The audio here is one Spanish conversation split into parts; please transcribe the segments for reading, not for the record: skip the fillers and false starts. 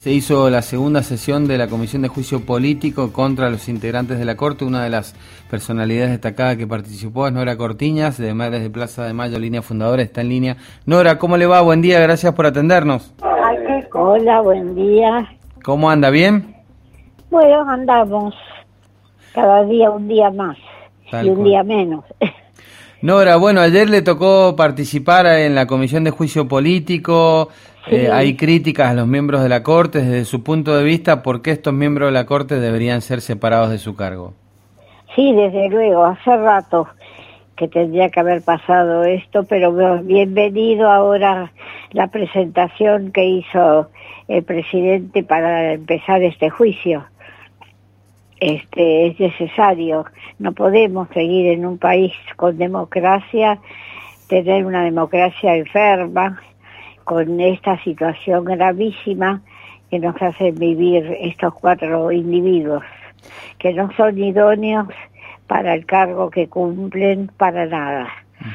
Se hizo la segunda sesión de la Comisión de Juicio Político contra los integrantes de la Corte. Una de las personalidades destacadas que participó es Nora Cortiñas, de Madres de Plaza de Mayo, línea fundadora, está en línea. Nora, ¿cómo le va? Buen día, gracias por atendernos. Hola, buen día. ¿Cómo anda? ¿Bien? Bueno, andamos cada día un día más y un día menos. Nora, bueno, ayer le tocó participar en la Comisión de Juicio Político. Sí. Hay críticas a los miembros de la Corte desde su punto de vista. ¿Por qué estos miembros de la Corte deberían ser separados de su cargo? Sí, desde luego, hace rato que tendría que haber pasado esto, pero bienvenido ahora la presentación que hizo el presidente para empezar este juicio. Es necesario, no podemos seguir en un país con democracia, tener una democracia enferma, con esta situación gravísima que nos hacen vivir estos 4 individuos, que no son idóneos para el cargo que cumplen para nada.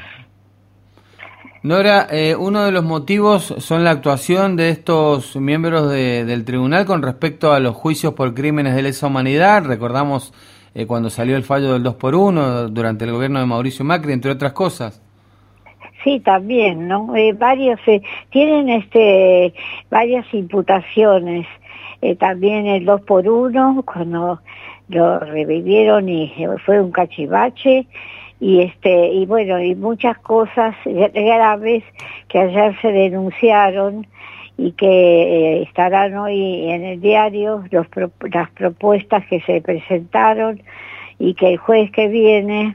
Nora, uno de los motivos son la actuación de estos miembros del tribunal con respecto a los juicios por crímenes de lesa humanidad. Recordamos cuando salió el fallo del 2x1 durante el gobierno de Mauricio Macri, entre otras cosas. Sí, también, ¿no? Varios tienen varias imputaciones. También el 2x1, cuando lo revivieron y fue un cachivache. Y bueno, y muchas cosas graves que ayer se denunciaron y que estarán hoy en el diario, las propuestas que se presentaron, y que el jueves que viene,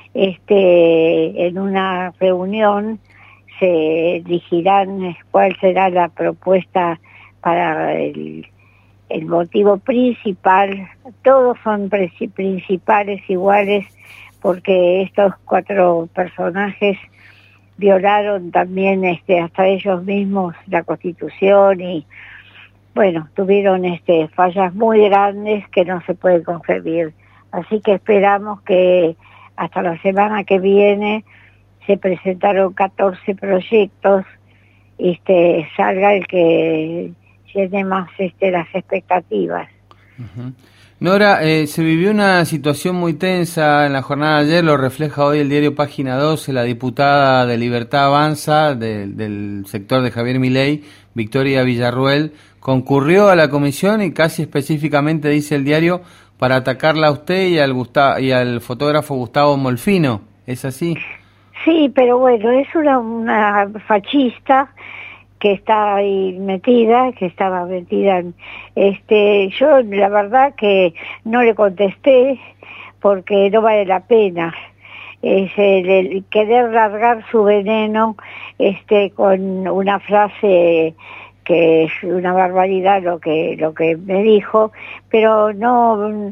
en una reunión, se elegirán cuál será la propuesta para el motivo principal. Todos son principales iguales, porque estos 4 personajes violaron también hasta ellos mismos la Constitución y, bueno, tuvieron fallas muy grandes que no se pueden concebir. Así que esperamos que hasta la semana que viene se presentaron 14 proyectos, salga el que llene más las expectativas. Uh-huh. Nora, se vivió una situación muy tensa en la jornada de ayer, lo refleja hoy el diario Página 12, la diputada de Libertad Avanza del sector de Javier Milei, Victoria Villarruel, concurrió a la comisión y casi específicamente, dice el diario, para atacarla a usted y al fotógrafo Gustavo Molfino. ¿Es así? Sí, pero bueno, es una fascista que está ahí metida, que estaba metida en, yo la verdad que no le contesté porque no vale la pena. Es el querer largar su veneno con una frase que es una barbaridad lo que me dijo, pero no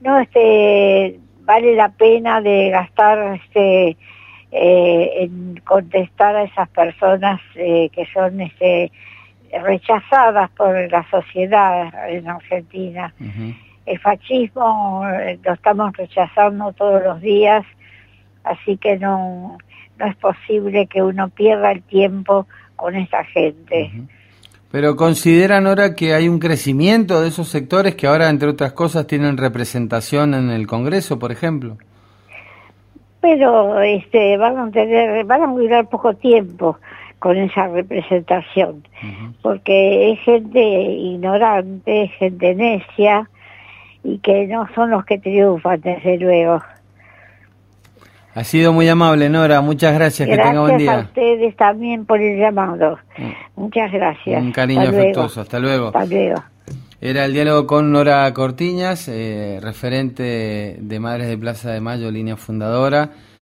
vale la pena de gastar en contestar a esas personas que son rechazadas por la sociedad en Argentina. Uh-huh. El fascismo lo estamos rechazando todos los días, así que no es posible que uno pierda el tiempo con esa gente. Uh-huh. Pero ¿consideran ahora que hay un crecimiento de esos sectores que ahora, entre otras cosas, tienen representación en el Congreso, por ejemplo? Pero van a durar poco tiempo con esa representación, uh-huh, porque es gente ignorante, gente necia, y que no son los que triunfan, desde luego. Ha sido muy amable, Nora, muchas gracias, que tenga buen día. Gracias a ustedes también por el llamado. Muchas gracias. Un cariño afectuoso, hasta luego. Hasta luego. Era el diálogo con Nora Cortiñas, referente de Madres de Plaza de Mayo, línea fundadora.